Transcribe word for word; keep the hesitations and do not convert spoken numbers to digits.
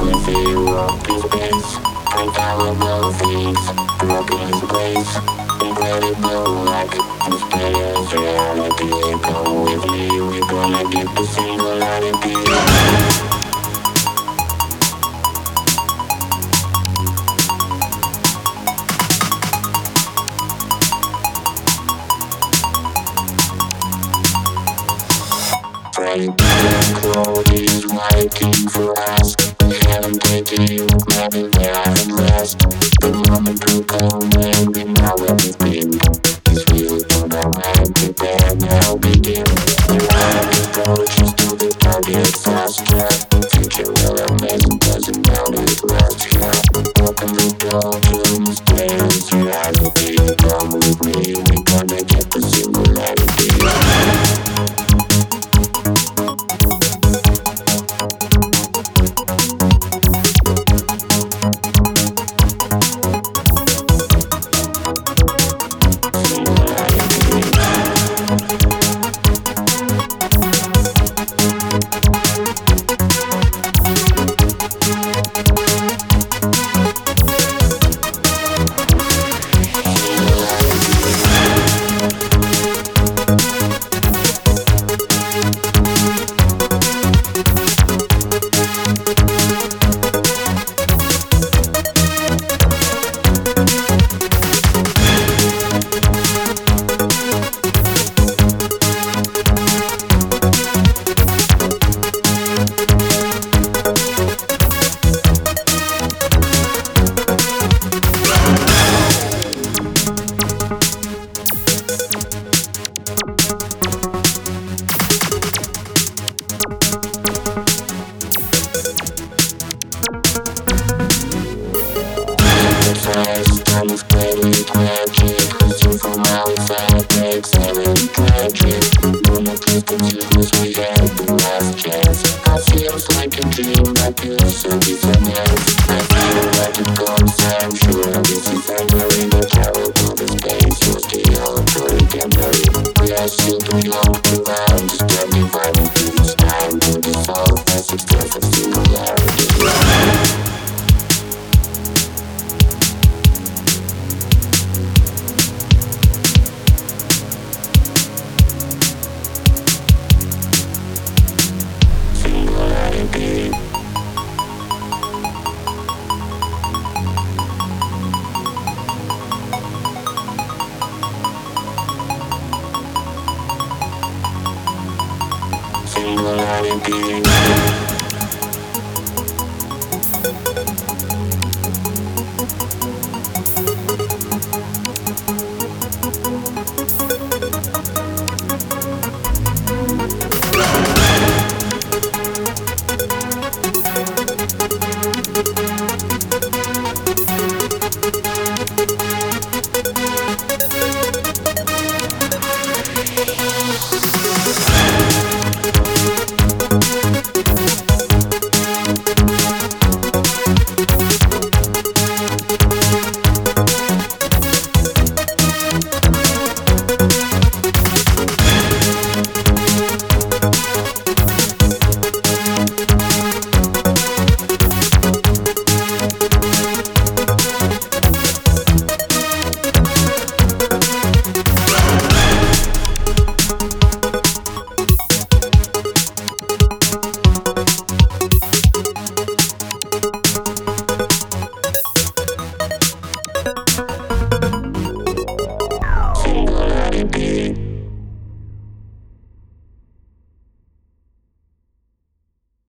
with you up in space. Infallible things, broken place. Incredible like this player's reality. Come with me, we're gonna get the singularity. Frank Code is waiting for us. We haven't taken you, maybe we haven't rest. The moment will come when we know where we've been. This wheel on our mind, prepare now begin. The line approaches to the target faster. Future will amazing, doesn't doubt it, rest here. Open the door to mysterious reality. Come with me, we're gonna get the singularity. Time is pretty tragic. Listen from outside makes everything tragic. Don't let this confuse, we had the last chance. I feels like a dream, but feels so different. I feel like it goes, I'm sure this is entering the terrible the space was the ordinary. We are still too young to understand the violence to the sky.